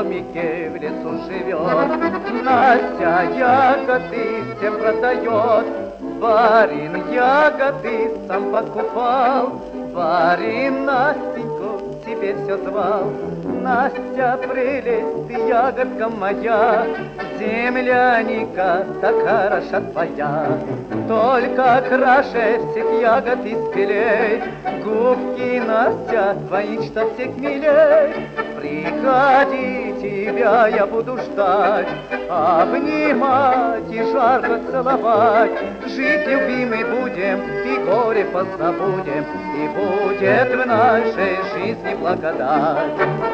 домике в лесу живет. Настя ягоды всем продает, барин ягоды сам покупал. Барин Настеньку себе все звал. Настя, прелесть, ты ягодка моя, земляника так хороша твоя. Только краше всех ягод испелей, губки, Настя, твои что всех милей. Приходи, тебя я буду ждать, обнимать и жарко целовать. Жить, любимый, будем и горе позабудем, и будет в нашей жизни благодать.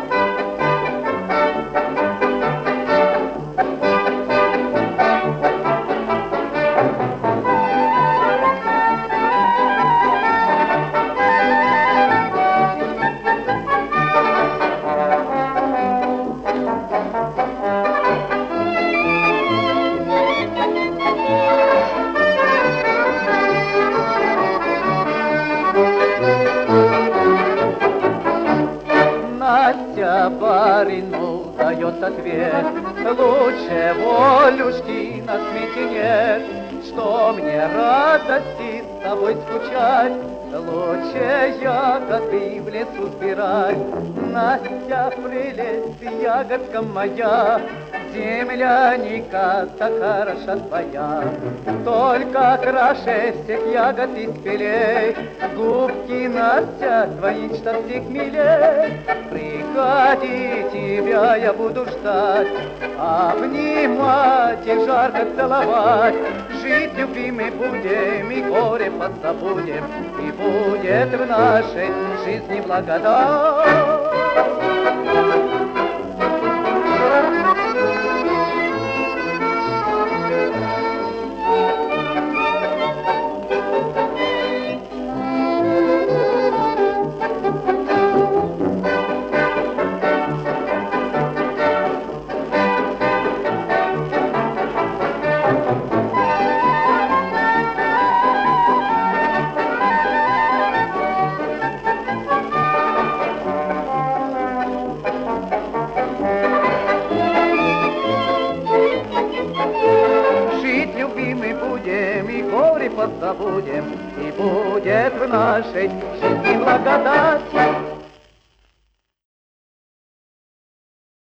Настя барину дает ответ: лучше волюшки на свете нет. Что мне радости с тобой скучать, лучше ягоды в лесу сбирать. Настя, прелесть, ягодка моя, земляника так хороша твоя. Только краше всех ягод испелей, губки, Настя, твои что всех милей. Приходи, тебя я буду ждать, обнимать и жарко целовать. Жить, любимый, будем и горе позабудем, и будет в нашей жизни благодать. Любимый, будем и горе позабудем, и будет в нашей жизни благодать.